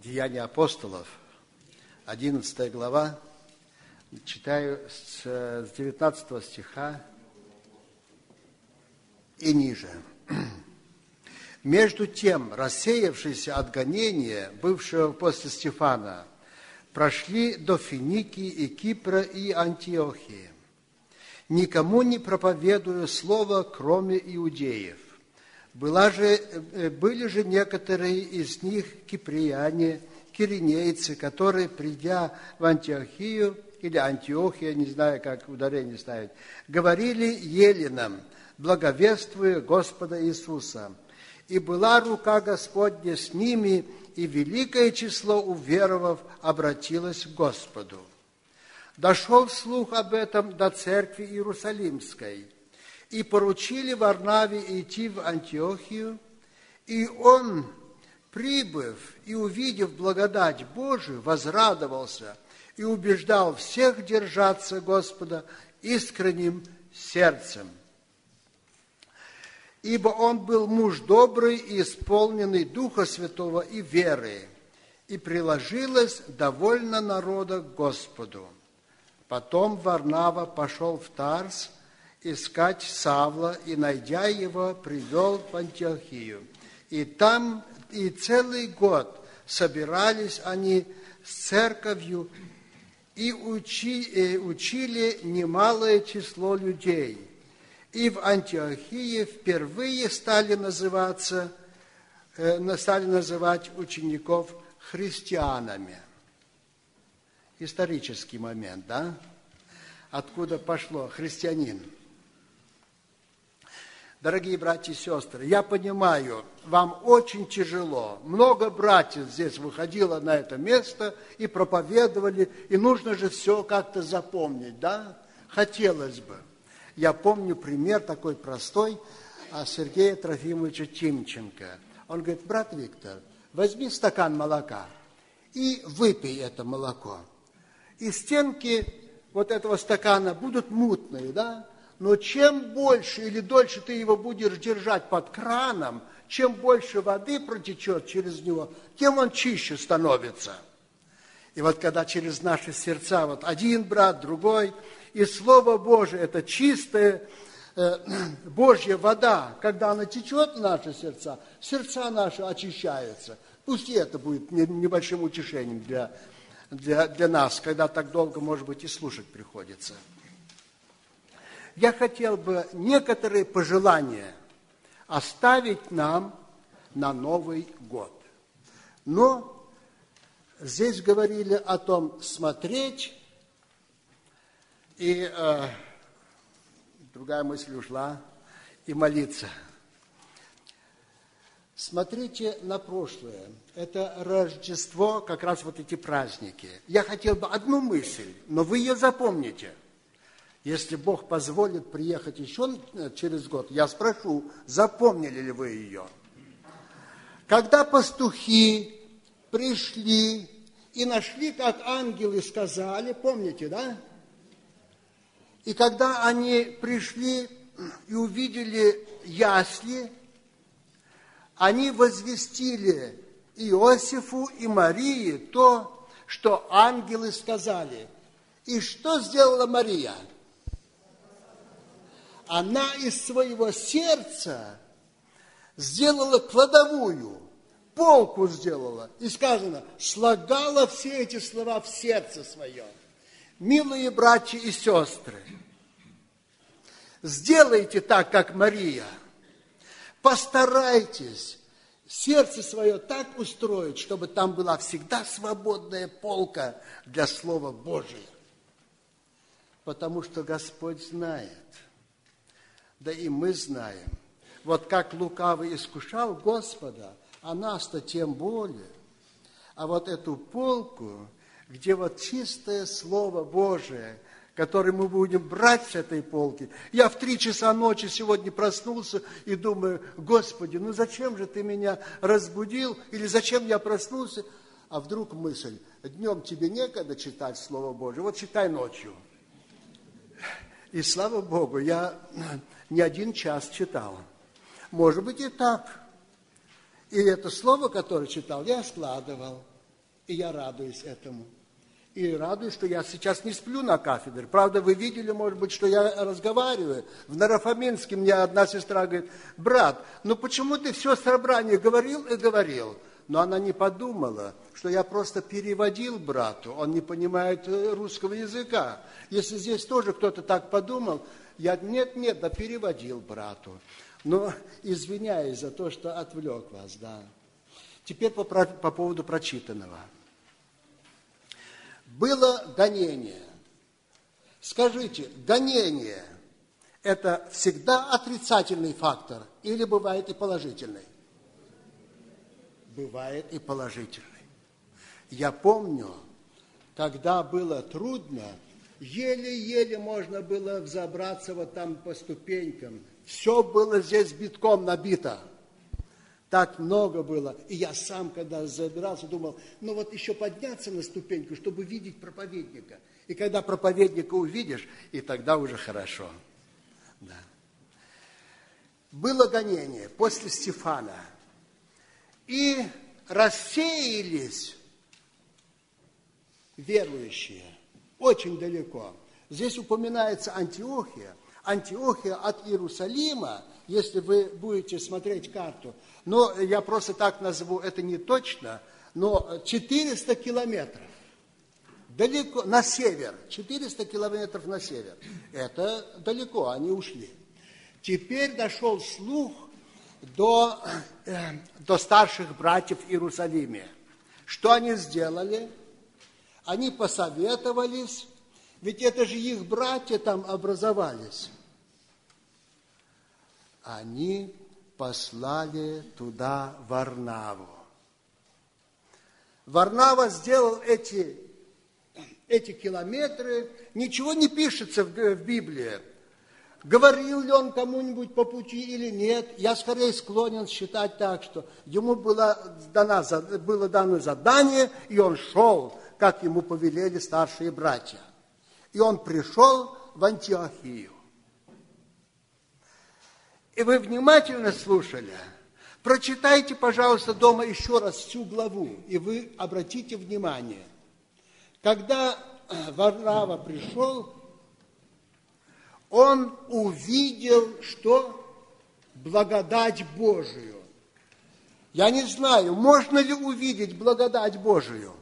Деяния апостолов, 11 глава, читаю с 19 стиха и ниже. «Между тем, рассеявшиеся от гонения, бывшего после Стефана, прошли до Финикии и Кипра и Антиохии, никому не проповедуя слово, кроме иудеев. Были же некоторые из них киприяне, киринейцы, которые, придя в Антиохию, или Антиохия, не знаю, как ударение ставить, говорили еленам, благовествуя Господа Иисуса. И была рука Господня с ними, и великое число уверовав обратилось к Господу. Дошел слух об этом до церкви Иерусалимской, и поручили Варнаве идти в Антиохию, и он, прибыв и увидев благодать Божию, возрадовался и убеждал всех держаться Господа искренним сердцем. Ибо он был муж добрый и исполненный Духа Святого и веры, и приложилось довольно народа к Господу. Потом Варнава пошел в Тарс искать Савла, и, найдя его, привел в Антиохию. И там и целый год собирались они с церковью и учили немалое число людей. И в Антиохии впервые стали называть учеников христианами. Исторический момент, да? Откуда пошло христианин? Дорогие братья и сестры, я понимаю, вам очень тяжело. Много братьев здесь выходило на это место и проповедовали, и нужно же все как-то запомнить, да? Хотелось бы. Я помню пример такой простой Сергея Трофимовича Тимченко. Он говорит: брат Виктор, возьми стакан молока и выпей это молоко. И стенки вот этого стакана будут мутные, да? Но чем больше или дольше ты его будешь держать под краном, чем больше воды протечет через него, тем он чище становится. И вот когда через наши сердца вот один брат, другой, и Слово Божие – это чистая Божья вода, когда она течет в наши сердца наши очищаются. Пусть и это будет небольшим утешением для нас, когда так долго, может быть, и слушать приходится. Я хотел бы некоторые пожелания оставить нам на Новый год. Но здесь говорили о том смотреть, и другая мысль ушла, и молиться. Смотрите на прошлое. Это Рождество, как раз вот эти праздники. Я хотел бы одну мысль, но вы ее запомните. Если Бог позволит приехать еще через год, я спрошу, запомнили ли вы ее? Когда пастухи пришли и нашли, как ангелы сказали, помните, да? И когда они пришли и увидели ясли, они возвестили Иосифу и Марии то, что ангелы сказали. И что сделала Мария? Она из своего сердца сделала кладовую, полку сделала. И сказано, слагала все эти слова в сердце свое. Милые братья и сестры, сделайте так, как Мария. Постарайтесь сердце свое так устроить, чтобы там была всегда свободная полка для Слова Божия. Потому что Господь знает, да и мы знаем, вот как лукавый искушал Господа, а нас-то тем более. А вот эту полку, где вот чистое Слово Божие, которое мы будем брать с этой полки. Я в 3 часа ночи сегодня проснулся и думаю: Господи, ну зачем же ты меня разбудил? Или зачем я проснулся? А вдруг мысль: днем тебе некогда читать Слово Божие, вот читай ночью. И слава Богу, я не 1 час читал. Может быть и так. И это слово, которое читал, я складывал. И я радуюсь этому. И радуюсь, что я сейчас не сплю на кафедре. Правда, вы видели, может быть, что я разговариваю. В Нарафаминске мне одна сестра говорит: брат, ну почему ты все собрание говорил и говорил? Но она не подумала, что я просто переводил брату. Он не понимает русского языка. Если здесь тоже кто-то так подумал, я нет, да переводил брату. Но извиняюсь за то, что отвлек вас, да. Теперь по поводу прочитанного. Было гонение. Скажите, гонение – это всегда отрицательный фактор или бывает и положительный? Бывает и положительный. Я помню, когда было трудно, еле-еле можно было взобраться вот там по ступенькам. Все было здесь битком набито. Так много было. И я сам, когда забирался, думал, ну вот еще подняться на ступеньку, чтобы видеть проповедника. И когда проповедника увидишь, и тогда уже хорошо. Да. Было гонение после Стефана. И рассеялись верующие очень далеко. Здесь упоминается Антиохия. Антиохия от Иерусалима, если вы будете смотреть карту, но я просто так назову, это не точно, но 400 километров далеко, на север, 400 километров на север. Это далеко, они ушли. Теперь дошел слух до старших братьев в Иерусалиме. Что они сделали? Они посоветовались, ведь это же их братья там образовались. Они послали туда Варнаву. Варнава сделал эти километры, ничего не пишется в Библии. Говорил ли он кому-нибудь по пути или нет, я скорее склонен считать так, что ему было дано задание, и он шел, как ему повелели старшие братья. И он пришел в Антиохию. И вы внимательно слушали. Прочитайте, пожалуйста, дома еще раз всю главу, и вы обратите внимание. Когда Варнава пришел, он увидел, что? Благодать Божию. Я не знаю, можно ли увидеть благодать Божию?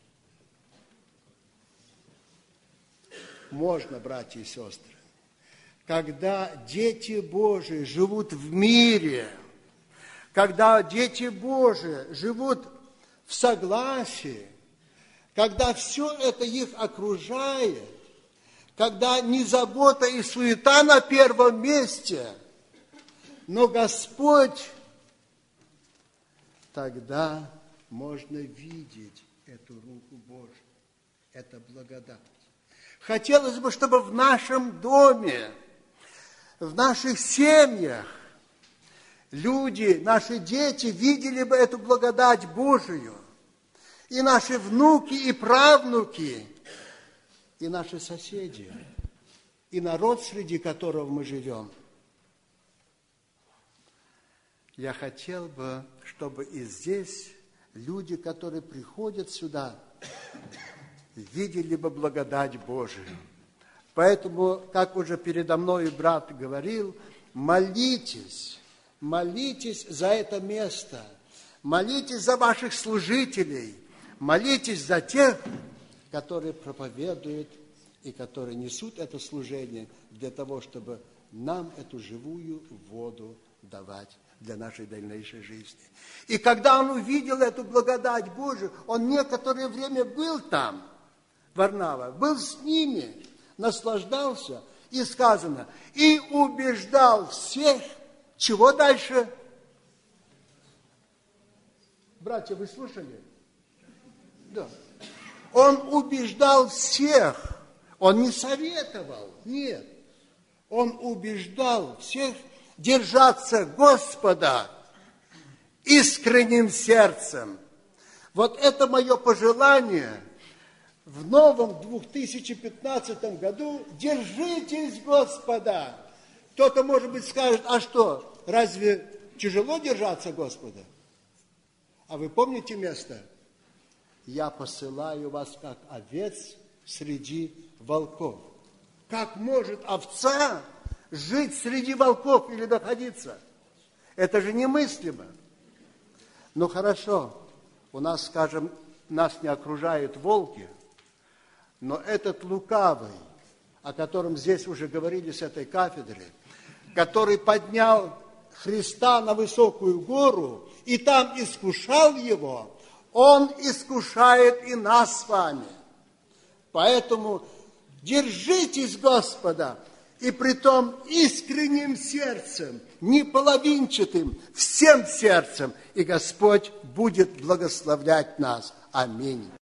Можно, братья и сестры. Когда дети Божии живут в мире, когда дети Божии живут в согласии, когда все это их окружает, когда не забота и суета на первом месте, но Господь, тогда можно видеть эту руку Божию, это благодать. Хотелось бы, чтобы в нашем доме, в наших семьях люди, наши дети видели бы эту благодать Божию, и наши внуки и правнуки, и наши соседи, и народ, среди которого мы живем. Я хотел бы, чтобы и здесь люди, которые приходят сюда, видели бы благодать Божию. Поэтому, как уже передо мной брат говорил, молитесь за это место, молитесь за ваших служителей, молитесь за тех, которые проповедуют и которые несут это служение для того, чтобы нам эту живую воду давать для нашей дальнейшей жизни. И когда он увидел эту благодать Божию, он некоторое время был там, Варнава, был с ними, наслаждался, и сказано, и убеждал всех, чего дальше? Братья, вы слушали? Да. Он убеждал всех, он не советовал, нет. Он убеждал всех держаться Господа искренним сердцем. Вот это мое пожелание в новом 2015 году. Держитесь Господа. Кто-то, может быть, скажет, а что, разве тяжело держаться Господа? А вы помните место? я посылаю вас, как овец среди волков. Как может овца жить среди волков или находиться? Это же немыслимо. Ну хорошо, у нас, скажем, нас не окружают волки, но этот лукавый, о котором здесь уже говорили с этой кафедры, который поднял Христа на высокую гору и там искушал его, он искушает и нас с вами. Поэтому держитесь Господа, и притом искренним сердцем, не половинчатым, всем сердцем, и Господь будет благословлять нас. Аминь.